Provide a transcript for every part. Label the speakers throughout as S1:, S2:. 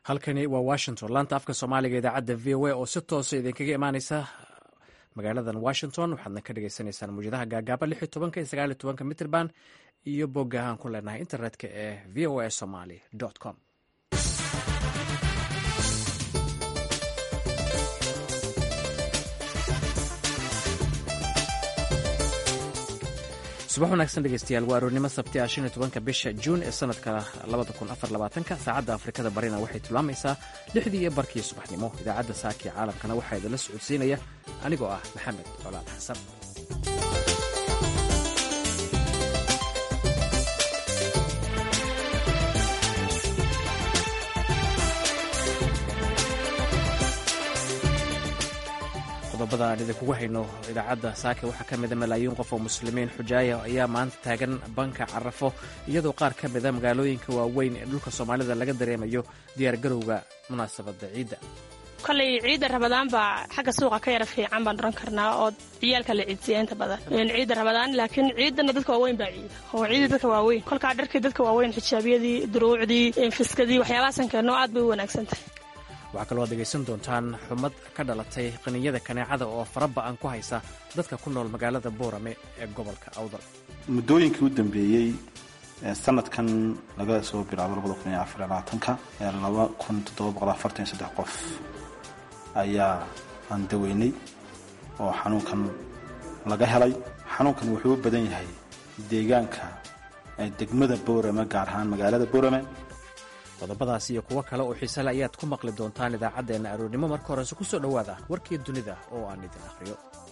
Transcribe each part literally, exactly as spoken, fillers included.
S1: halkani waa washington laanta afka soomaaliga idaacadda v o a oo si toosa idinkaga imaaneysa magaaladan washington waxaadna ka dhagaysanaysaan muwjadaha gaagaaba lix iyo tobanka iyo sagaal iyo tobanka mitrband iyo boggahaan ku leenahay internetka ee v o a somaly com. subax wanaagsan dhegeystayaal waa aroornimo sabti ah shan iyo tobanka bisha juun ee sanadka labada kun afar labaatanka saacadda afrikada barina waxay tilmaamaysaa lixdii iyo barkii subaxnimo idaacadda saakii caalamkana waxaa idinla socodsiinaya anigoo ah maxamed colaal xasan. qodobada aan idinkugu hayno idaacadda saake waxaa ka mida malaayiin qof oo muslimiin xujaaya ayaa maanta taagan banka carafo iyadoo qaar ka mida magaalooyinka waaweyn ee dhulka soomaalida laga dareemayo diyaargarowga munaasabadda ciidda.
S2: koley ciidda rabadaan baa xagga suuqa ka yara fiican baan oran karnaa oo ciyaalka la ciidsiya inta badan ciidda rabadaan, laakiin ciidana dadka waaweyn baa ciida oo ciidda dadka waaweyn kolkaa dharkii dadka waaweyn xijaabiyadii duruucdii fiskadii waxyaabahaasan keenoo aad bay u wanaagsan tahay.
S1: waxaa kaloo dhegaysan doontaan xumad ka dhalatay qaninyada kaneecada oo faraba'an ku haysa dadka ku nool magaalada boorame ee gobolka awdal.
S3: muddooyinkii u dambeeyey sanadkan laga soo bilaabo labada kun iyo afar labaatanka ee laba kun toddoba boqol afartan iyo saddex qof ayaa aan daweynay oo xanuunkan laga helay. xanuunkan wuxuu u badan yahay deegaanka degmada boorame, gaar ahaan magaalada boorame.
S1: qodobadaas iyo kuwo kale oo xiisale ayaad ku maqli doontaan idaacaddeenna aroornimo. marka horese ku soo dhowaada warkii dunida oo aan idin akhriyo.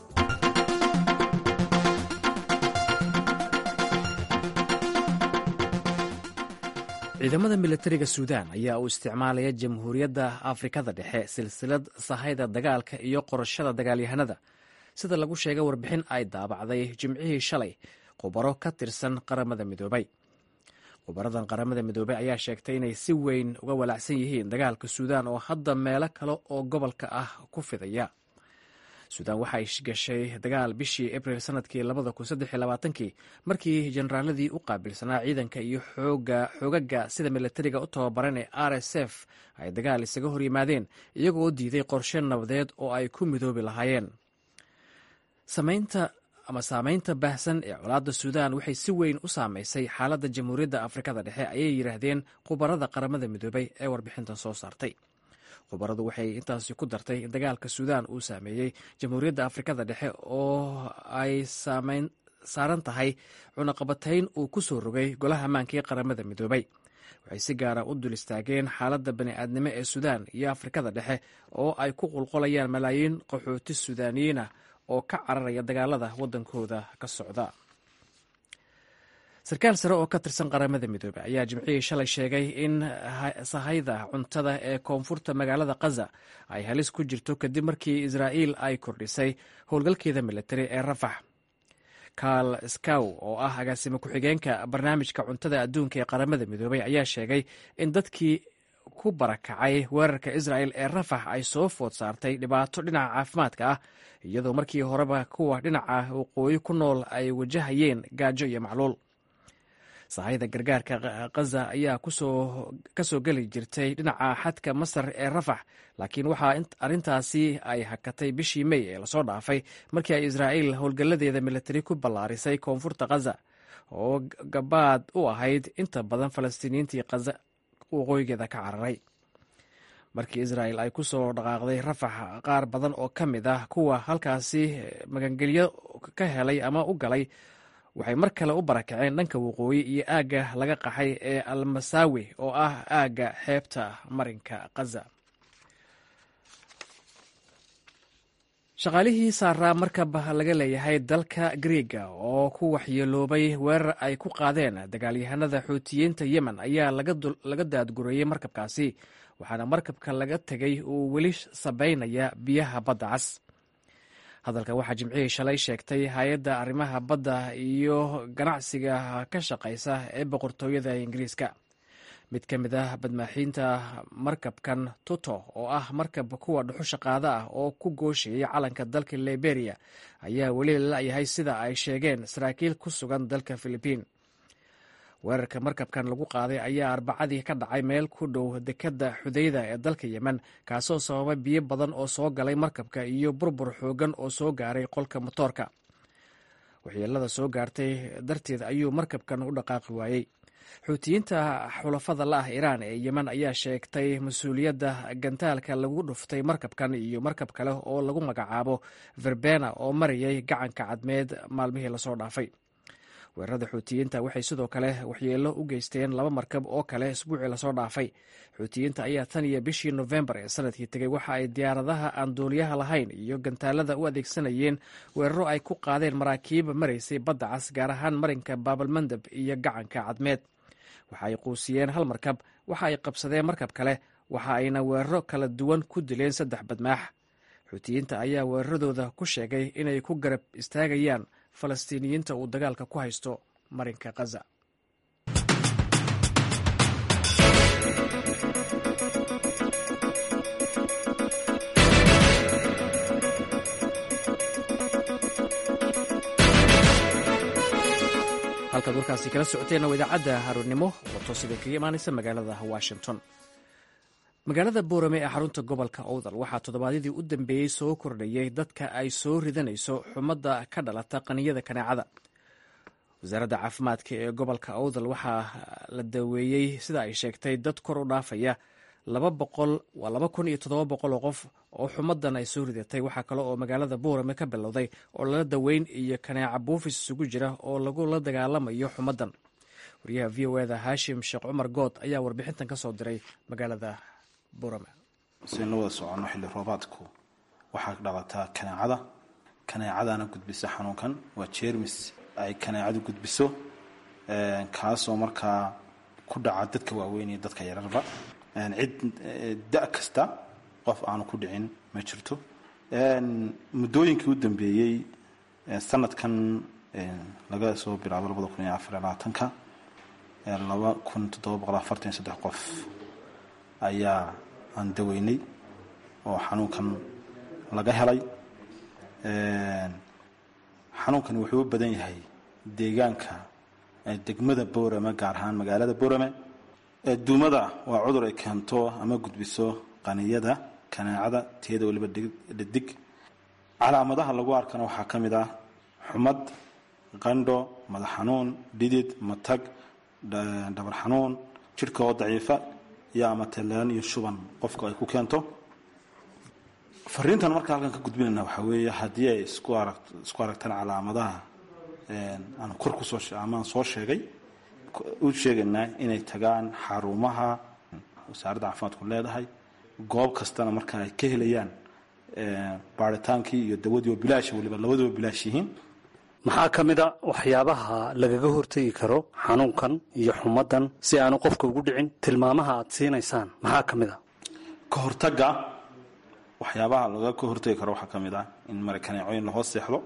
S1: ciidamada militariga suudaan ayaa u isticmaalaya jamhuuriyadda afrikada dhexe silsilad sahayda dagaalka iyo qorashada dagaalyahanada, sida lagu sheegay warbixin ay daabacday jimcihii shalay khubaro ka tirsan qaramada midoobay. khubaradan qaramada midoobey ayaa sheegtay inay si weyn uga walaacsan yihiin dagaalka suudaan oo hadda meelo kale oo gobolka ah ku fidaya. suudaan waxay gashay dagaal bishii abril sanadkii labada kun saddex iyo labaatankii markii jenaraaladii u qaabilsanaa ciidanka iyo xoogaga sida militariga u tababaran ee r s f ay dagaal isaga hor yimaadeen iyagoo diiday qorshe nabadeed oo ay ku midoobi lahaayeen. samaynta ama saamaynta baahsan ee colaadda suudaan waxay si weyn u saamaysay xaaladda jamhuuriyadda afrikada dhexe, ayay yidhaahdeen khubarada qaramada midoobay ee warbixintan soo saartay. khubaradu waxay intaasi ku dartay in dagaalka suudaan uu saameeyey jamhuuriyadda afrikada dhexe oo ay saaran tahay cunaqabatayn uu ku soo rogay golaha ammaanka ee qaramada midoobay. waxay si gaara u dul istaageen xaaladda bani'aadnimo ee suudaan iyo afrikada dhexe oo ay ku qulqulayaan malaayiin qaxooti suudaaniyiin ah oo ka cararaya dagaalada waddankooda ka socda. sarkaal sare oo ka tirsan qaramada midoobey ayaa jimcihii shalay sheegay in sahayda cuntada ee koonfurta magaalada khaza ay halis ku jirto kadib markii israa'iil ay kordhisay howlgalkeeda militari ee rafax. karl skow oo ah agaasime ku-xigeenka barnaamijka cuntada adduunka ee qaramada midoobey ayaa sheegay in dadkii ku barakacay weerarka israa'el ee rafax ay soo food saartay dhibaato dhinaca caafimaadka ah, iyadoo markii horeba kuwa dhinaca waqooyi ku nool ay wajahayeen gaajo iyo macluul. sahayda gargaarka khaza ayaa ka soo geli jirtay dhinaca xadka masar ee rafax, laakiin waxaa arrintaasi ay hakatay bishii mey ee lasoo dhaafay markii ay israa'iil howlgalladeeda militari ku ballaarisay koonfurta khaza oo gabaad u ahayd inta badan falastiiniyiintii khaza waqooyigeeda ka cararay. markii israa'il ay ku soo dhaqaaqday rafax, qaar badan oo ka mid ah kuwa halkaasi magangelyo ka helay ama u galay waxay mar kale u barakaceen dhanka waqooyi iyo aagga laga qaxay ee almasaawi oo ah aagga xeebta marinka khaza. shaqaalihii saaraa markab laga leeyahay dalka griega oo ku waxyeeloobay weerar ay ku qaadeen dagaalyahanada xuutiyiinta yemen ayaa laga daadgureeyey markabkaasi, waxaana markabka laga tegay uu weli sabaynaya biyaha badda cas. hadalka waxaa jimcihii shalay sheegtay hay-adda arrimaha badda iyo ganacsiga ka shaqaysa ee boqortooyada ingiriiska. mid ka mid ah badmaaxiinta markabkan tuto oo ah markab kuwa dhuxusha qaada ah oo ku gooshayay calanka dalka liberia ayaa weli lalayahay sida ay sheegeen saraakiil ku sugan dalka philibiin. weerarka markabkan lagu qaaday ayaa arbacadii ka dhacay meel ku dhow dekadda xudayda ee dalka yemen, kaasoo sababay biyo badan oo soo galay markabka iyo burbur xoogan oo soo gaaray qolka motoorka. waxyeelada soo gaartay darteed ayuu markabkan u dhaqaaqi waayey. xuutiyiinta xulafada la ah iiraan ee yemen ayaa sheegtay mas-uuliyadda gantaalka lagu dhuftay markabkan iyo markab kale oo lagu magacaabo verbena oo marayay gacanka cadmeed maalmihii lasoo dhaafay. weerarada xuutiyiinta waxay sidoo kale waxyeelo u geysteen laba markab oo kale isbuucii lasoo dhaafay. xuutiyiinta ayaa tan iyo bishii nofembar ee sanadkii tegey waxa ay diyaaradaha aan duuliyaha lahayn iyo gantaalada u adeegsanayeen weeraro ay ku qaadeen maraakiib maraysay badda cas, gaar ahaan marinka baabalmandab iyo gacanka cadmeed. waxa ay quusiyeen hal markab, waxa ay qabsadeen markab kale, waxa ayna weeraro kala duwan ku dileen saddex badmaax. xuutiyiinta ayaa weeraradooda ku sheegay inay ku garab istaagayaan falastiiniyiinta uu dagaalka ku haysto marinka Gaza. halkaad warkaasi kala socoteena waa idaacadda haruurnimo oo toosida kaga imaanaysa magaalada Washington. magaalada boorame ee xarunta gobolka owdal waxaa toddobaadyadii u dambeeyey soo kordhayay dadka ay soo ridanayso xumadda ka dhalata qaniyada kaneecada. wasaaradda caafimaadka ee gobolka owdal waxaa la daweeyey sida ay sheegtay dad kor u dhaafaya waa laba kun iyo toddoba boqol oo qof oo xumadan ay soo ridatay. waxaa kale oo magaalada boorame ka bilowday oo lala daweyn iyo kaneeca buufis isugu jira oo lagula dagaalamayo xumadan. wariyaha v o eda haashim sheekh cumar good ayaa warbixintan ka soo diray magaalada boorame.
S3: sian la wada soconno xilli roobaadku waxaa dhalataa kaneecada. kaneecadana gudbisa xanuunkan waa jeermis ay kaneecadu gudbiso, kaasoo markaa ku dhaca dadka waaweyn iyo dadka yararba. cid da' kasta qof aanu ku dhicin ma jirto. muddooyinkii u dambeeyey sanadkan laga soo bilaabo labada kun iyo afar iyo labaatanka laba kun toddoba boqol afartan iyo saddex qof ayaa aan daweynay oo xanuunkan laga helay. xanuunkani wuxuu u badan yahay deegaanka degmada boorame, gaar ahaan magaalada boorame. duumada waa cudur ay keento ama gudbiso qaniyada kaneecada teeda waliba dhadig. calaamadaha lagu arkana waxaa ka mid ah xumad, qandho, madax xanuun, dhidid, matag, dhabar xanuun, jidhka oo daciifa iyo ama talaan iyo shuban qofka ay ku keento. fariintan markaa halkan ka gudbinayna waxaa weeye haddii ay isku arag isku aragtaan calaamadaha aan kor kusoo amaan soo sheegay, u sheegaynaa inay tagaan xarumaha wasaaradda caafimaadku leedahay. goob kastana markaa ay ka helayaan baaritaankii iyo dawadii oo bilaash, waliba labaduba bilaash yihiin.
S4: maxaa ka mid a waxyaabaha lagaga hortegi karo xanuunkan iyo xumadan si aanu qofka ugu dhicin? tilmaamaha aad siinaysaan maxaa ka mid a?
S3: ka hortagga waxyaabaha lagaga hortegi karo waxaa ka mid ah in mara kaneecooyin la hoos seexdo,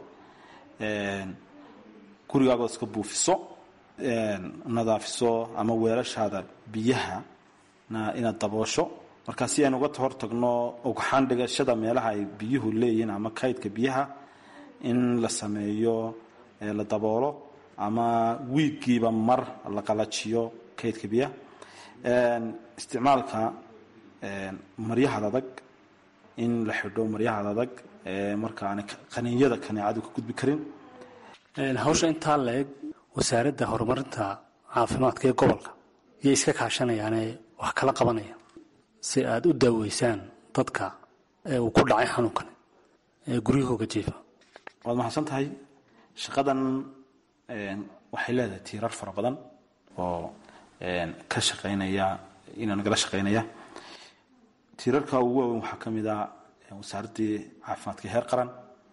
S3: gurigaagood iska buufiso, nadaafiso ama weelashaada biyaha inaad daboosho. markaa si aynu uga hortagno ugxaan dhigashada meelaha ay biyuhu leeyihiin ama kaydka biyaha, in la sameeyo la daboolo ama wiigiiba mar la qalajiyo kaydka biyaha. isticmaalka maryaha adag, in la xidho maryaha adag marka aan qaniinyada kaneecadu ka gudbi karin.
S4: hawsha intaa la-eg wasaaradda horumarinta caafimaadka ee gobolka iyo iska kaashanayaane wax kala qabanaya si aad u daaweysaan dadka uu ku dhacay xanuunkan ee guryahooga jiifa.
S3: waad mahadsan tahay. shaqadan waxay leedahay tiirar fara badan oo ka shaqaynaya inaa nagala shaqaynaya. tiirarka ugu waaweyn waxaa ka mid ah wasaaraddii caafimaadka heer qaran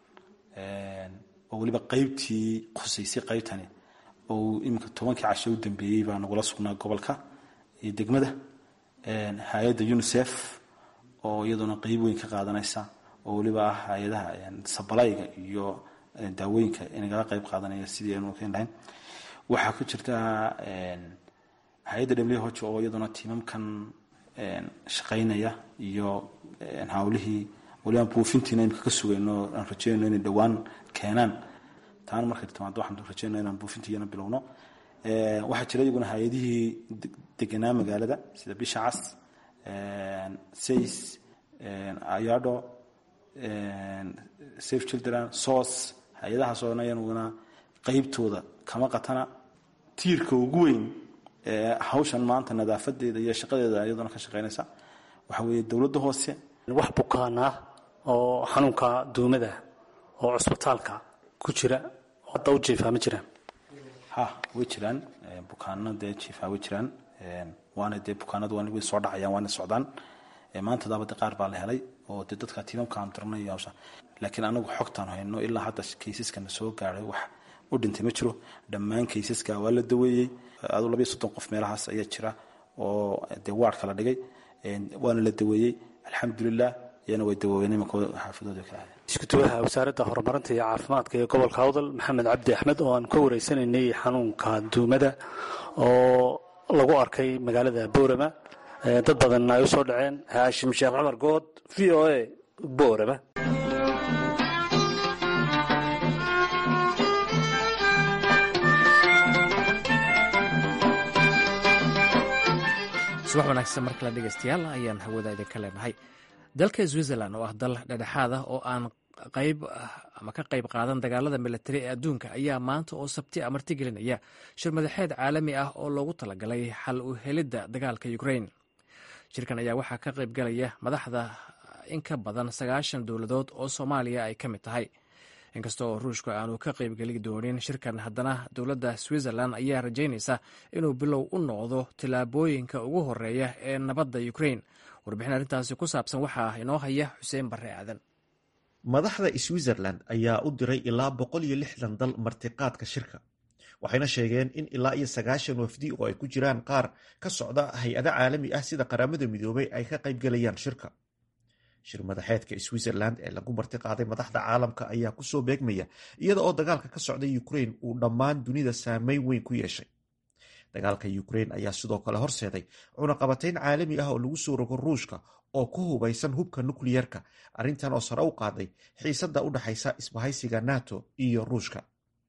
S3: oo weliba qaybtii khusaysay qaybtani oo iminka tobankii casho u dambeeyey baa nagula sugnaa gobolka iyo degmada. hay-adda unicef oo iyaduna qeyb weyn ka qaadanaysa oo weliba ah hay-adaha sabalayga iyo daawooyinka inagala qeyb qaadanaya sidii aynu keen lahayn. waxaa ku jirta hay-adda w h o oo iyaduna tiimamkan shaqaynaya iyo hawlihii waliba buufintiina imika ka sugayno aan rajeynayno inay dhowaan keenaan. taana markay timaado waxaan rajeynayno inaan buufintiiyana bilowno. waxaa jira iyaguna hay-adihii deganaa magaalada sida bisha cas says ayado safe children sos hay-adahaas oo iyaguna qaybtooda kama qatana tiirka ugu weyn ee hawshan maanta nadaafadeeda iyo shaqadeeda iyaduna ka shaqeynaysa waxa weeye dowladda hoose.
S4: wax bukaan ah oo xanuunka duumada oo cusbitaalka ku jira hadda u jiifaa ma jiraan?
S3: ha way jiraan bukaano dee jiifaa way jiraan waana dee bukaanadu waana way soo dhacayaan waana socdaan maanta daabada qaar baa la helay oo dee dadka tiimamka aan dirnay iyo hawsha laakiin anagu xogtaan hayno ilaa hadda kaysaskana soo gaaray wax u dhintay ma jiro. dhammaan kaysaska waa la daweeyey aduu labiyo soddon qof meelahaas ayaa jira oo dee waard kala dhigay waana la daweeyey alxamdulilah iyana way daweeyeen imanka xaafadooda kala aadeen.
S4: isku-duwaha wasaaradda horumarinta iyo caafimaadka ee gobolka Awdal Maxamed Cabdi Axmed oo aan ka wareysanaynay xanuunka duumada oo lagu arkay magaalada Boorama dad badan ay u soo dhaceen. Haashim Sheekh Cumar Good V O A Boorama.
S1: subax wanaagsan mar kale dhegeystayaal ayaan hawada idinka leenahay. dalka Switzerland oo ah dal dhexdhexaad ah oo aan qayb ama ka qayb qaadan dagaalada militari ee adduunka ayaa maanta oo sabti ah martigelinaya shir madaxeed caalami ah oo loogu talagalay xal u helidda dagaalka Ukraine. shirkan ayaa waxaa ka qayb galaya madaxda in ka badan sagaashan dowladood oo Soomaaliya ay ka mid tahay. inkastoo ruushku aanu ka qaybgeli doonin shirkan, haddana dowladda Switzerland ayaa rajaynaysa inuu bilow u noqdo tillaabooyinka ugu horeeya ee nabadda Ukraine. warbixin arrintaasi ku saabsan waxaa inoo haya Xuseen Barre Aadan.
S5: madaxda Switzerland ayaa u diray ilaa boqol iyo lixdan dal martiqaadka shirka, waxayna sheegeen in ilaa iyo sagaashan wafdi oo ay ku jiraan qaar ka socda hay-ada caalami ah sida qaramada midoobay ay ka qaybgalayaan shirka. shir madaxeedka Switzerland ee lagu martiqaaday madaxda caalamka ayaa kusoo beegmaya iyada oo dagaalka ka socda Ukraine uu dhammaan dunida saameyn weyn ku yeeshay. dagaalka Ukraine ayaa sidoo kale horseeday cunaqabatayn caalami ah oo lagu soo rogo Ruushka oo ku hubaysan hubka nukliyeerka, arrintan oo sare u qaaday xiisadda u dhaxaysa isbahaysiga NATO iyo Ruushka.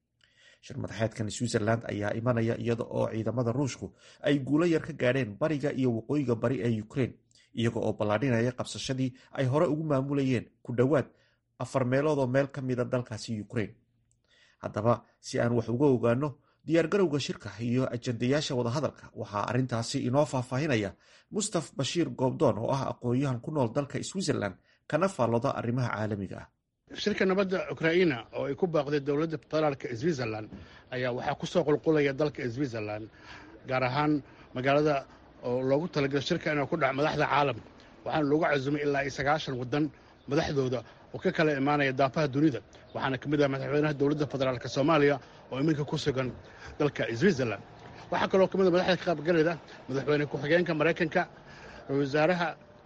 S5: shir madaxeedkan Switzerland ayaa imanaya iyada oo ciidamada Ruushku ay guulo yar ka gaadheen bariga iyo waqooyiga bari ee Ukraine, iyaga oo ballaadhinaya qabsashadii ay hore ugu maamulayeen ku dhowaad afar meelood oo meel ka mida dalkaasi Ukraine. haddaba si aan wax uga ogaano diyaargarowga shirka iyo ajandayaasha wadahadalka, waxaa arrintaasi inoo faahfaahinaya Mustaf Bashiir Goobdoon oo ah aqoon-yahan ku nool dalka Switzerland kana faalooda arrimaha caalamiga ah.
S6: shirka nabadda Ukraina oo ay ku baaqday dowladda federaalka Switzerland ayaa waxaa kusoo qulqulaya dalka Switzerland, gaar ahaan magaalada oo loogu talagalay shirka inuu ku dhaco madaxda caalamka. waxaana loogu casumay ilaa iyo sagaashan waddan madaxdooda oo ka kala imaanaya daafaha dunida, waxaana ka mid ah madaxweynaha dowladda federaalka Soomaaliya oo iminka ku sugan dalka Switzerland. waxaa kaloo ka mid ah madaxda ka qaybgalaya madaxweyne ku-xigeenka Mareykanka, wasaaraha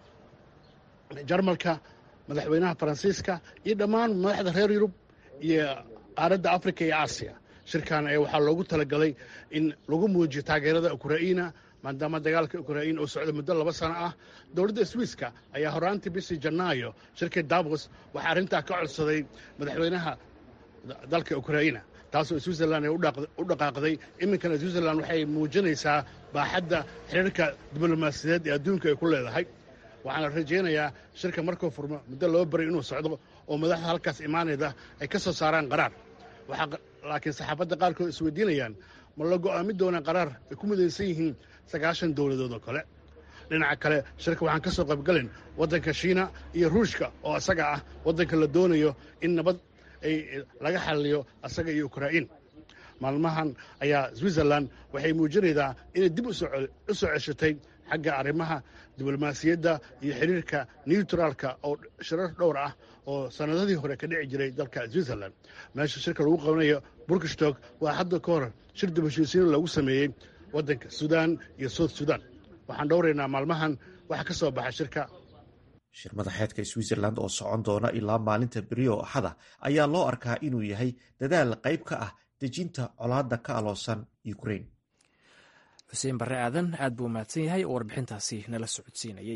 S6: Jarmalka, madaxweynaha Faransiiska iyo dhammaan madaxda reer Yurub iyo qaaradda Afrika iyo Aasiya. shirkan ayaa waxaa loogu talagalay in lagu muujiyo taageerada Ukraina maadaama dagaalka Ukraine uu socdo muddo laba sano ah. dowladda Swiiska ayaa horaantii bishii Janaayo shirkii Davos waxaa arrintaa ka codsaday madaxweynaha dalka Ukraina, taasoo Switzerland ay u dhaqaaqday. iminkana Switzerland waxay muujinaysaa baaxadda xiriirka diblomaasiyadeed ee adduunka ay ku leedahay. waxaana rajaynayaa shirka markuu furmo muddo loo baray inuu socdo oo madaxda halkaas imaanayda ay ka soo saaraan qaraar. laakiin saxaafadda qaarkood isweydiinayaan ma la go'aamin doonaa qaraar ay ku midaysan yihiin sagaashan dowladood oo kale. dhinaca kale shirka waxaan ka soo qaybgalin waddanka Shiina iyo Ruushka oo asaga ah waddanka la doonayo in nabad ay laga xalliyo asaga iyo Ukraine. maalmahan ayaa Switzerland waxay muujinaysaa inay dib u soo ceshatay xagga arrimaha diblomaasiyadda iyo xiriirka neutraalka oo shirar dhowr ah oo sanadadii hore ka dhici jiray dalka Switzerland. meesha shirka lagu qabanayo Burgstock waa hadda ka hor shir dib u heshiisiin lagu sameeyey waddanka Suudaan iyo South Sudan. waxaan dhowraynaa maalmahan waxa ka soo baxa shirka.
S5: shir madaxeedka Switzerland oo socon doona ilaa maalinta beri oo axada ayaa loo arkaa inuu yahay dadaal qayb ka ah dejinta colaadda ka aloosan Ukraine.
S1: Xuseen Barre Aadan aad buu mahadsan yahay oo warbixintaasi nala socodsiinayay.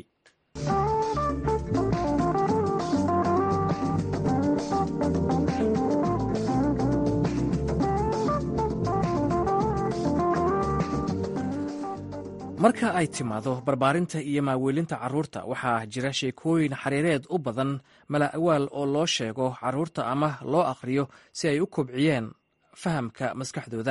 S1: marka ay timaado barbaarinta iyo maaweelinta carruurta waxaa jira sheekooyin xariireed u badan mala awaal oo loo sheego carruurta ama loo akhriyo si ay u kobciyeen fahamka maskaxdooda.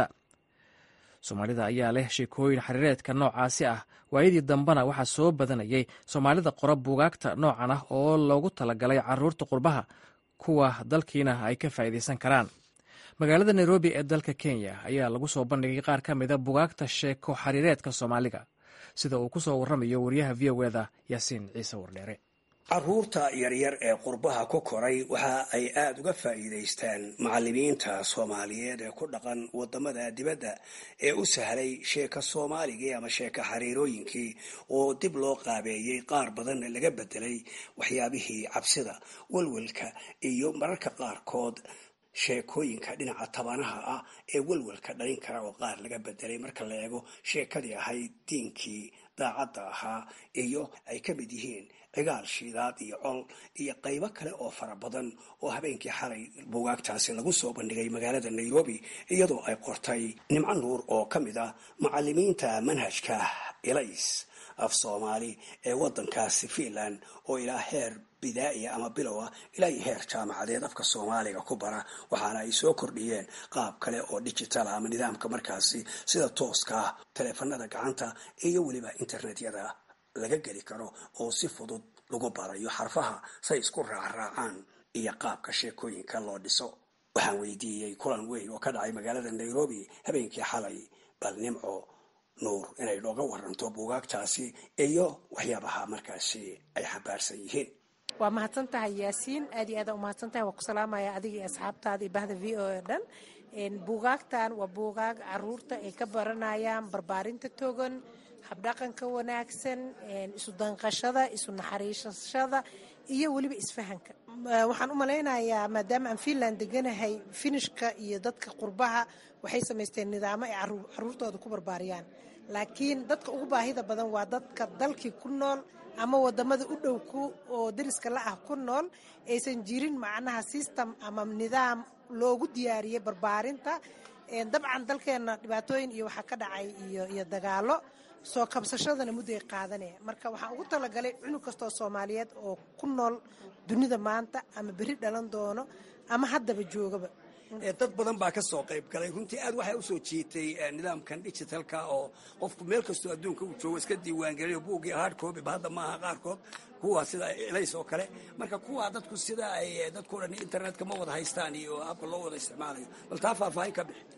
S1: soomaalida ayaa leh sheekooyin xariireedka noocaasi ah. waayadii dambena waxaa soo badanayay soomaalida qora buugaagta noocan ah oo loogu talagalay carruurta qurbaha, kuwa dalkiina ay ka faa'iidaysan karaan. magaalada nairobi ee dalka kenya ayaa lagu soo bandhigay qaar ka mida bugaagta sheeko xariireedka soomaaliga, sida uu ku soo warramayo wariyaha v o eda yaasiin ciise wardheere.
S7: carruurta yaryar ee qurbaha ku koray waxa ay aada uga faa'iidaystaan macallimiinta soomaaliyeed ee ku dhaqan wadamada dibadda ee u sahlay sheeka soomaaligii ama sheeka xariirooyinkii oo dib loo qaabeeyey, qaar badanna laga bedelay waxyaabihii cabsida, walwalka iyo mararka qaarkood sheekooyinka dhinaca tabanaha ah ee walwalka dhalin kara oo qaar laga bedelay marka la eego sheekadii ahayd diinkii daacadda ahaa, iyo ay ka mid yihiin cigaal shiidaad iyo col iyo qaybo kale oo fara badan oo habeenkii xalay buugaagtaasi lagu soo bandhigay magaalada nairobi, iyadoo ay qortay nimco nuur oo ka mid ah macallimiinta manhajka elays af soomaali ee wadankaasi Finland oo ilaa heer bidaa'iya ama bilow ah ilaa heer jaamacadeed afka Soomaaliga ku bara, waxaana ay soo kordhiyeen qaab kale oo digital ama nidaamka markaasi sida tooska taleefanada gacanta iyo weliba internetyada laga geli karo oo si fudud lagu barayo xarfaha say isku raacraacaan iyo qaabka sheekooyinka loo dhiso. waxaan weydiiyey kulan weyn oo ka dhacay magaalada Nairobi habeenkii xalay bal nimco nuur inay looga waranto buugaagtaasi iyo waxyaabaha markaasi ay xambaarsan yihiin.
S8: waa mahadsan tahay yaasiin, aad iyo aad u mahadsan tahay. waa ku salaamaya adiga iyo asxaabtaada iyo bahda v o a dhan. buugaagtan waa buugaag caruurta ay ka baranayaan barbaarinta togan, habdhaqanka wanaagsan, isu danqashada, isu naxariisashada iyo weliba isfahanka. waxaan u malaynayaa maadaama aan Finland deganahay, finishka iyo dadka qurbaha waxay samaysteen nidaamo ay caruurtooda ku barbaariyaan, laakiin dadka ugu baahida badan waa dadka dalkii ku nool ama wadamada u dhow ku oo dariska la ah ku nool, aysan jirin macnaha system ama nidaam loogu diyaariyey barbaarinta. dabcan dalkeena dhibaatooyin iyo waxaa ka dhacay iyo iyo dagaalo, soo kabsashadana mudday qaadanaya. marka waxaan ugu talagalay cunug kastoo Soomaaliyeed oo ku nool dunida maanta ama beri dhalan doono ama haddaba joogaba.
S7: dad badan baa ka soo qayb galay. runtii aad waxay u soo jiitay nidaamkan digitalka oo qofku meel kastoo adduunka uu joogo iska diiwaangeliyo buuggii hard copy ba hadda maaha qaarkood kuwa sida elays oo kale. marka kuwa dadku sida ay dadku dhan internetka ma wada haystaan iyo habka loo wada isticmaalayo, bal taa faahfaahin ka bixi.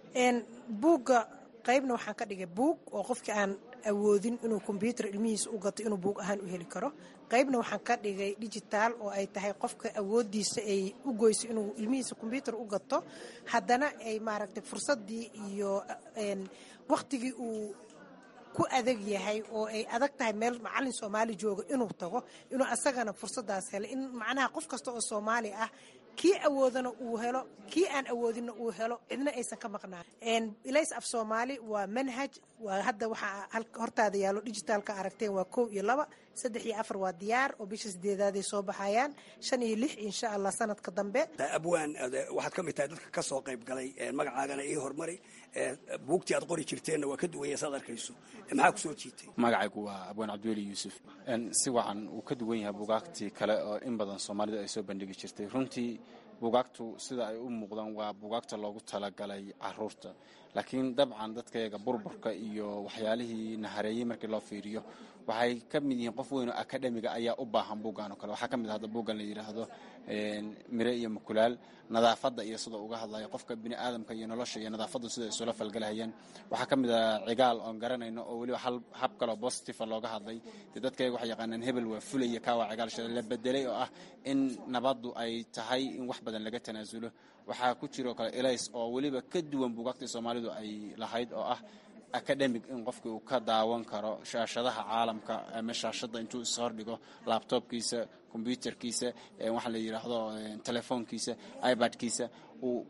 S8: buugga qaybna waxaan ka dhigay buug oo qofkii aan awoodin inuu combyuutar ilmihiisa u gato inuu buug ahaan u heli karo. qaybna waxaan ka dhigay digital oo ay tahay qofka awoodiisa ay u goyso inuu ilmihiisa combyuutar u gato, haddana ay maaragtay fursadii iyo waqtigii uu ku adag yahay oo ay adag tahay meel macallin Soomaali jooga inuu tago, inuu asagana fursadaas helo. in macnaha qof kasta oo Soomaali ah kii awoodana uu helo, kii aan awoodina uu helo, cidna aysan ka maqnaan. elays af Soomaali waa manhaj. waa hadda waxaa hortaada yaallo digitalka aragteen waa kow iyo laba, saddex iyo afar waa diyaar oo bisha sideedaad ay soo baxayaan, shan iyo lix insha Allah sanadka dambe.
S7: abwaan waxaad ka mid tahay dadka ka soo qayb galay, magacaagana ii hormari. buugtii aad qori jirteenna waa ka duwan yahay saad arkayso, maxaa ku soo jiitay?
S9: magacaygu waa abwaan cabdiweli yuusuf. si wacan uu ka duwan yahay buugaagtii kale oo in badan Soomaalidu ay soo bandhigi jirtay. runtii buugaagtu sida ay u muuqdaan waa buugaagta loogu talagalay caruurta, laakiin dabcan dadkayaga burburka iyo waxyaalihii nahareeyey markii loo fiiriyo waxay ka mid yihiin qof weyn oo akademiga ayaa u baahan buuggan oo kale. waxaa ka mid ah hadda buuggan la yidhaahdo mire iyo mukulaal, nadaafadda iyo sida uga hadlaya qofka bini aadamka iyo nolosha iyo nadaafaddu sida isula falgalahayaan. waxaa ka mid ah cigaal oon garanayno oo weliba hal hab kaloo positive looga hadlay. dee dadkayaga waxay yaqaanaan hebel waa fulaya kaa waa cigaal shalay la bedelay oo ah in nabaddu ay tahay in wax badan laga tanaasulo. waxaa ku jiro kale elays oo weliba ka duwan buugaagtii Soomaalidu ay lahayd oo ah academic, in qofkii uu ka daawan karo shaashadaha caalamka ama shaashada intuu is hordhigo laptopkiisa, computerkiisa, waxa la yiraahdo telefoonkiisa, iPadkiisa, uu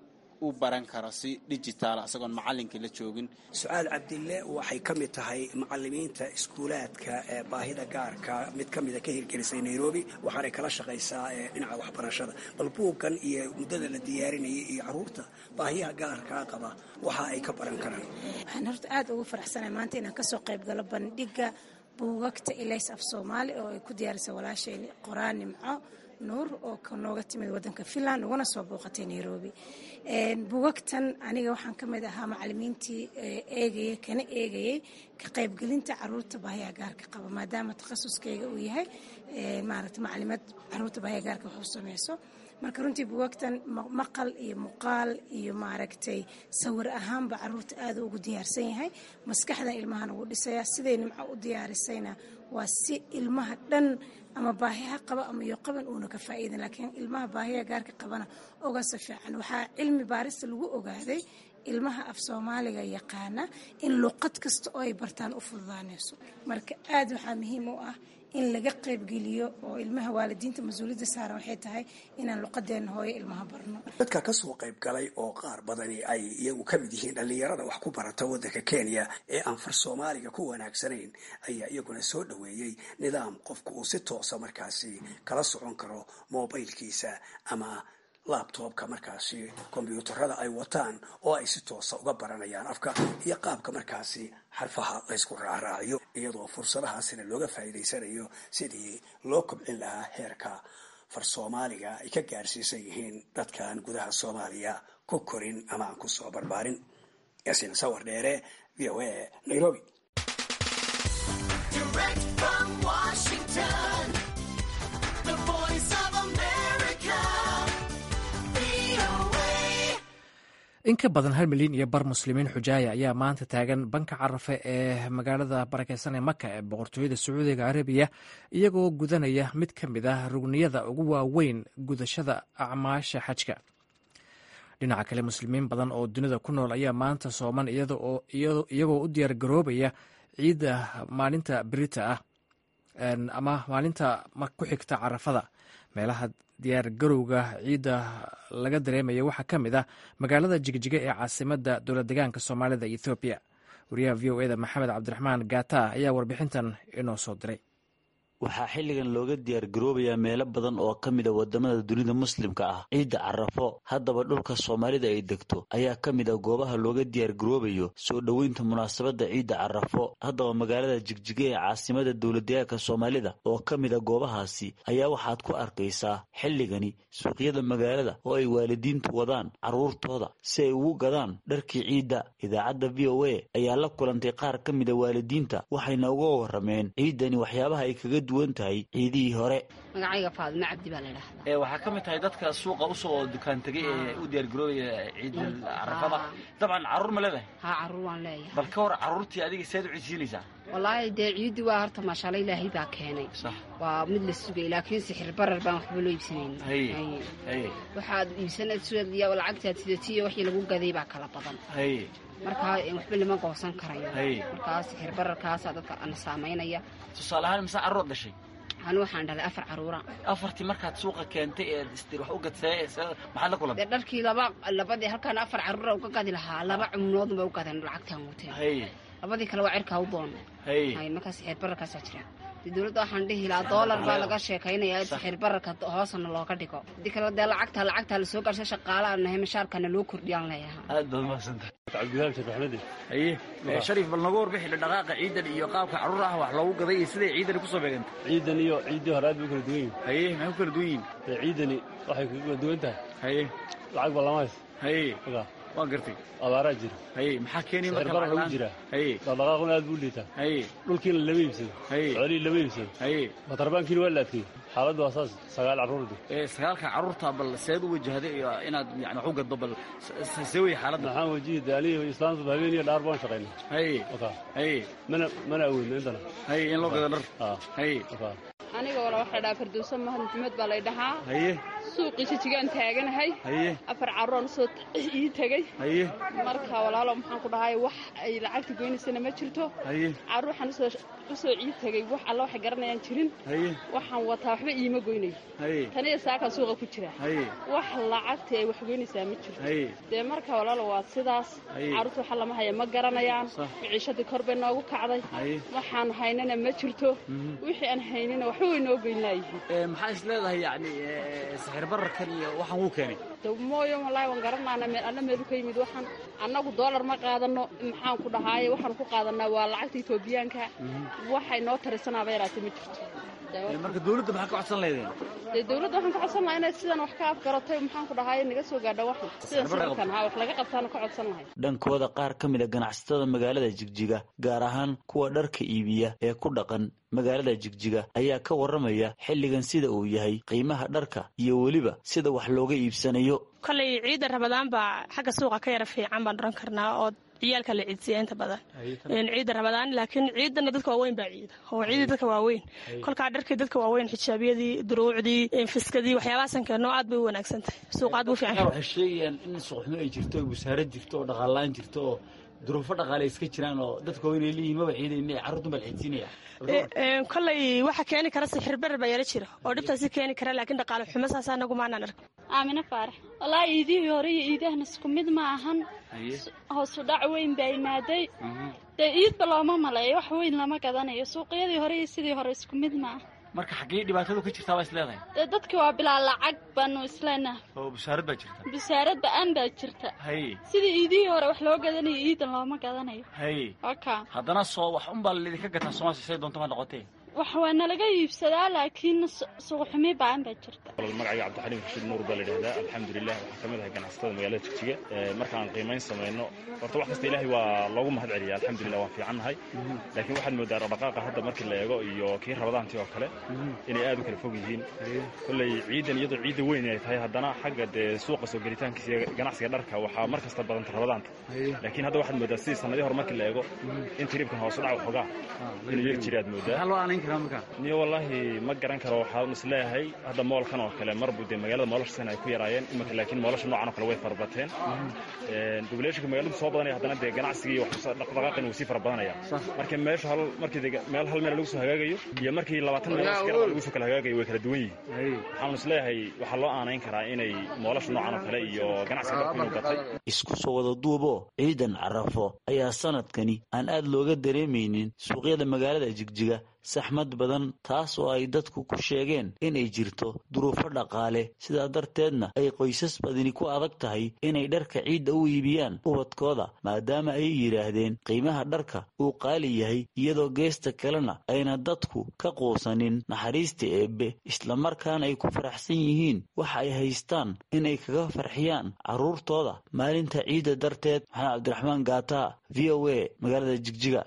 S9: u baran karo si digitaala isagoon macallinkii la joogin.
S7: Sucaad Cabdille waxay ka mid tahay macallimiinta iskuulaadka ee baahida gaarka mid ka mid a ka hirgelisay Nairobi waxaanay kala shaqaysaa dhinaca waxbarashada. Bal buuggan iyo muddada la diyaarinayay iyo carruurta baahiyaha gaarka qaba waxa ay ka baran karaan.
S8: Waxaan horta aad ugu faraxsanahay maanta inaan kasoo qayb galo bandhigga buugagta Ilays af Soomaali oo ay ku diyaarisay walaashay Qoraan Nimco Nuur oo ka nooga timid wadanka Finland uguna soo booqatay Nairobi. Een buugagtan aniga waxaan ka mid ahaa macallimiintii eegayay kana eegayay ka qaybgelinta carruurta baahiyaha gaarka qaba maadaama takhasuskayga uu yahay ee maaragtay macallimad carruurta baahiyaha gaarka wax u sameeyso. marka runtii buugagtan maqal iyo muuqaal iyo maaragtay sawir ahaanba carruurta aad ugu diyaarsan yahay maskaxda ilmaha ugu dhisaya siday Nimco u diyaarisayna waa si ilmaha dhan ama baahiyaha qaba ama iyo qaban uu ka faa'iido laakiin ilmaha baahiyaha gaarka qabana oga safiican waxa cilmi baaris lagu ogaaday ilmaha af Soomaaliga yaqaana in luqad kasta oo ay bartaan u fududaanayso marka aad waxa muhiim u ah in laga qayb geliyo oo ilmaha waalidiinta mas'uuliyadda saaran waxay tahay inaan luqadeena hooyo ilmaha barno.
S7: Dadka ka soo qayb galay oo qaar badani ay iyagu ka mid yihiin dhalinyarada wax ku barata waddanka Kenya ee aan far Soomaaliga ku wanaagsanayn ayaa iyaguna soo dhaweeyay nidaam qofku uu si toos ah markaasi kala socon karo mobilkiisa ama laptopka markaasi kombiyuutarada ay wataan oo ay si toos ah uga baranayaan afka iyo qaabka markaasi xarfaha la isku raacraaciyo iyadoo fursadahaasina looga faa'iideysanayo sidii loo kobcin lahaa heerka far Soomaaliga ay ka gaarsiisan yihiin dadkan gudaha Soomaaliya ku korin ama aan ku soo barbaarin. Yaasiin Sawir Dheere, V O A, Nairobi.
S10: Direct from Washington, the voice of America.
S1: in ka badan hal milyan iyo bar muslimiin xujaaya ayaa maanta taagan banka Carafa ee magaalada barakeysan ee Maka ee boqortooyada Sacuudiga Arabiya iyagoo gudanaya mid ka mid ah rugniyada ugu waaweyn gudashada acmaasha xajka. dhinaca kale muslimiin badan oo dunida ku nool ayaa maanta sooman iyagoo u diyaar garoobaya ciida maalinta berita ah ama maalinta ku xigta Carafada. meelaha diyaar garowga ciida laga dareemayo waxaa ka mid ah magaalada Jigjiga ee caasimadda dowlad deegaanka Soomaalida Ethiopia. wariyaha V O A da Maxamed Cabdiraxmaan Gaata ayaa warbixintan inoo soo diray.
S11: waxaa xilligan looga diyaar garoobayaa meelo badan oo ka mid a wadamada dunida muslimka ah ciidda Carafo. haddaba dhulka Soomaalida ay degto ayaa ka mid ah goobaha looga diyaar garoobayo soo dhoweynta munaasabadda ciidda Carafo. haddaba magaalada Jigjiga ee caasimadda dowladdeegaanka Soomaalida oo ka mid ah goobahaasi ayaa waxaad ku arkaysaa xilligani suuqyada magaalada oo ay waalidiintu wadaan carruurtooda si ay ugu gadaan dharkii ciidda. idaacadda V O A ayaa la kulantay qaar ka mid a waalidiinta waxayna uga warrameen ciidani waxyaabaha ay kaga duwantahay ciidihii hore.
S12: magacayga Faadimo Cabdi baa la yiraahdaa.
S11: ee waxa ka mid tahay dadka suuqa u soo dukaan tagay ee u diyaar garoobaya ciidda Carafada. dabcan carruur ma leedahay?
S12: ha carruur waan leeyahay.
S11: bal ka war carruurtii adiga seed u ciidinaysaa?
S12: wallahi dee ciiddu waa horta maasha Allah Ilaahay baa keenay. waa mid la sugay laakiin sixir barar baan waxba loo iibsanayn. hay hay waxaad iibsanad suuqyada wala lacagtaad sidatiyo wixii lagu gaday baa kala badan. hay marka waxba lama goosan karayo. markaas sixir bararkaas dadka aan saameynaya.
S11: tusaalahaan mise carruur dhashay?
S12: anu waxaan dhalay afar carruura.
S11: afartii markaad suuqa keentay ee istir wax u gadsay maxaa la kulantay?
S12: dharkii laba labadii halkaan afar carruura uga gadi lahaa laba cumnood ma u gadan lacagtaan watay. hay labadii kale waa cirka u doon. hay hay markaas sixir bararkaas jira. dawladda waxaan dhihi lahaa dollar baa laga sheekaynayaa sixir bararka hoosna looga dhigo. dikala de lacagta lacagta la soo garshay shaqaalaha nahay mishaarkana loo kordhiyaan leeyahay.
S11: aad baad mahadsantahay.
S13: Cabdilaal Sheekh Axmed.
S11: haye Shariif bal nagu warbixi dhaqaaqa ciidan iyo qaabka carruur ah wax loogu gaday iyo sida ciidan ku soo beegantay.
S13: ciidan iyo ciidii hore aad bay kala duwan yihiin.
S11: haye maxay ku kala duwan yihiin?
S13: ciidani waxay ku kala duwan tahay. haye lacag balamays. haye waan gartay abaara jira. haye maxaa keenay marka lagu jira? haye dhaqaaquna aad buu liitaa. haye dhulkiina laba iibsado. haye xoolii laba iibsado. haye matarbaankiina waa laadkay. xaaladdu waa saas sagaal carruurdi. ee sagaalka carruurta bal seed u wajahday inaad yani wax u gado bal saweey xaaladda. maxaan wajihi daaliyo islaamtu habeen iyo dhaar baan shaqeynaa. haye haye mana mana awoodno intana. haye in loo gado dhar. haye
S12: aniga wala waxa dhaa Firdawso Maxamed baa la dhahaa.
S11: haye
S14: suuqii jijigaan taaganahay afar carruuraan usoo ii tegey marka walaalo maxaan ku dhahay wax ay lacagta goynaysana ma jirto carruur waxaan usoo usoo ii tegey wax alla waxay garanayaan jirin waxaan wataa waxba iima goynayo taniya saakaan suuqa ku jira wax lacagtii ay wax goynaysaa ma jirto dee marka walaalo waa sidaas carruurta waxa lama haya ma garanayaan maciishadii kor bay noogu kacday waxaan haynana ma jirto wixii aan haynina waxba way noo goyn laayihiin
S15: maxaa is leedahay yani sixir bararkan iyo waxaan wuu keenay
S14: mooyo wallaahi waan garanaana meel alla meelu ka yimid waxaan annagu doolar ma qaadano maxaan ku dhahaaye waxaan ku qaadanaa waa lacagta etoobiyaanka waxay noo tarisanaaba yaraatay ma jirto
S15: marka dawladda maxaa ka codsan leedeen
S14: dee dawladda waxaan ka codsan lahaa inay sidan wax ka afgaratay maxaan ku dhahaaye naga soo gaadha waxan sidan sidankan haa wax laga qabtaana ka codsan lahay
S11: dhankooda qaar ka mid a ganacsatada magaalada Jigjiga gaar ahaan kuwa dharka iibiya ee ku dhaqan magaalada Jigjiga ayaa ka waramaya xilligan sida uu yahay qiimaha dharka iyo weliba sida wax looga iibsanayo
S2: kale ciida Ramadaan ba xagga suuqa ka yara fiican baan oran karnaa oo ciyaalka la ciidsiyo inta badan in ciida Ramadaan laakiin ciidana dadka waa weyn baa ciida oo ciida dadka waa weyn kolka dharkii dadka waa weyn xijaabiyadii duruucdii fiskadii waxyaabahaas kan aad bay u wanaagsan tahay suuqaad buu fiican
S15: waxa sheegayaan in suuqxumo ay jirto wasaarad jirto oo dhaqaalaan jirto oo duruufo dhaqaale iska jiraan oo dadka weyn ay leeyihiin maba ciideynay carruurtu bal ciidsinaya
S2: ee kallay waxa keeni kara sixir barar baa yara jira oo dhibtaasi keeni kara laakiin dhaqaale xumo saas anagu ma aanan arko
S16: aamina faarax wallahi iidii hore iyo iidahna isku mid ma ahan hoos u dhac weyn baa imaaday dee iidba looma maleeyo wax weyn lama gadanayo suuqyadii hore iyo sidii hore isku mid ma aha
S15: marka xaggee dhibaatadu ka jirtaa waa isleedahay
S16: dee dadkii waa bilaa lacag baanu isleenahay
S15: oo bishaarad baa jirta
S16: bishaarad ba'an baa jirta sidii iidii hore wax loo gadanayo iidan looma gadanayo
S15: haddana soo wax unbaa lidinka gataa Soomaaliya say doonto ma noqotee
S16: wax waa nalaga iibsadaa laakiin suuq xumi baan baa jirta
S17: magacayga Cabdixaliim Rashid Nuur baa la yiraahdaa alxamdulillaah waxa kamid ah ganacsatada magaalada Jigjiga marka aan qiimeyn sameeyno horta wax kasta Ilaahay waa loogu mahad celiyaa alxamdulillaah waan fiicannahay laakiin waxaan moodaa dhaqaaqa hadda markii la eego iyo kii Ramadaantii oo kale inay aad u kala fog yihiin kullay ciidan iyadoo ciid weyn ay tahay haddana xagga de suuqa soo gelitaankiisa ganacsiga dharka waxa mar kasta badan Ramadaanta laakiin hadda waxaan moodaa si sanadii hore markii la eego in tiribkan hoos u dhac xogaa inuu yar jiraad moodaa niyo wallahi ma garan karo waxaan isleeyahay hadda moolkan oo kale mar buu de magaalada moolashana ay ku yaraayeen imika laakiin moolasha noocan oo kale way farbateen een dublashka magaalada soo badanay haddana de ganacsiga wax dhaqdhaqaaqin uu si farbadanaya markii meesha hal markii meel hal meel lagu soo hagaagayo iyo markii labaatan meel lagu soo kala hagaagayo way kala duwan yihiin waxaan isleeyahay waxa loo aaneyn karaa inay moolasha noocan oo kale iyo ganacsiga dadku inuu batay
S11: isku soo wada duubo ciidan Carafo ayaa sanadkani aan aad looga dareemaynin suuqyada magaalada Jigjiga saxmad badan taas oo ay dadku ku sheegeen inay jirto duruufo dhaqaale sidaa darteedna ay qoysas badani ku adag tahay inay dharka ciidda u iibiyaan ubadkooda maadaama ay yiraahdeen qiimaha dharka uu qaali yahay iyadoo geesta kalena ayna dadku ka quusanin naxariista eebbe isla markaana ay ku faraxsan yihiin waxa ay haystaan inay kaga farxiyaan carruurtooda maalinta ciidda darteed maxamed cabdiraxmaan gaata v o a magaalada Jigjiga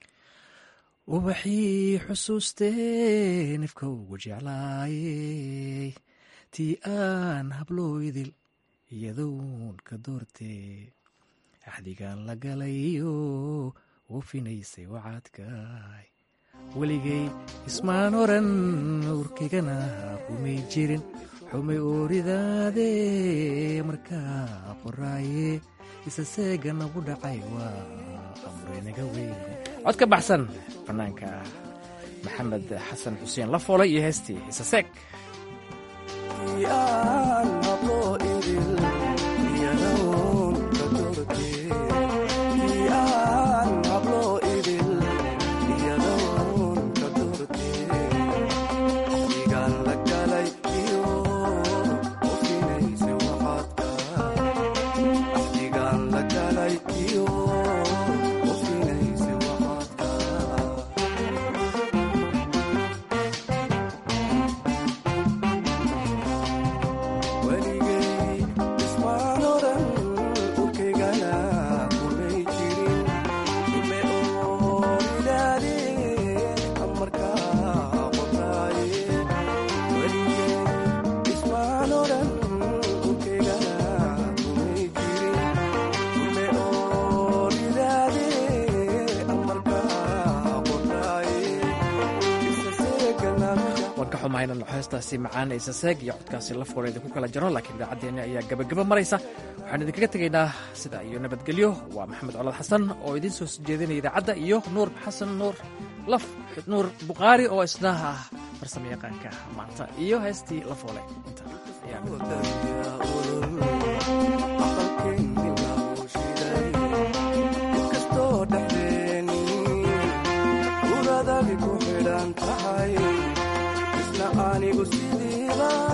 S1: ubaxii xusuustee nifka ugu jeclaayey tii aan hablooydil iyadoon ka doortee axdigaan la galayo wufinaysay wacadkaay weligay ismaan oran urkigana kumay jirin xumay ooridaade markaa qoraaye isa seega nagu dhacay waa amreynaga weyn cod ka baxsan fanaanka maxamed xasan xuseen la foolay iyo heestii isa seeg heestaasi macaan isaseeg iyo codkaasi la foole idinku kala jaro, laakiin idaacaddeenna ayaa gabagaba maraysa. waxaan idinkaga tegaynaa sida iyo nabadgelyo. waa maxamed colad xasan oo idiin soo jeedinaya idaacadda, iyo nuur xasan nuur laf nuur bukhaari oo isna ah farsamo yaqaanka maanta, iyo heestii la foole inta ayaa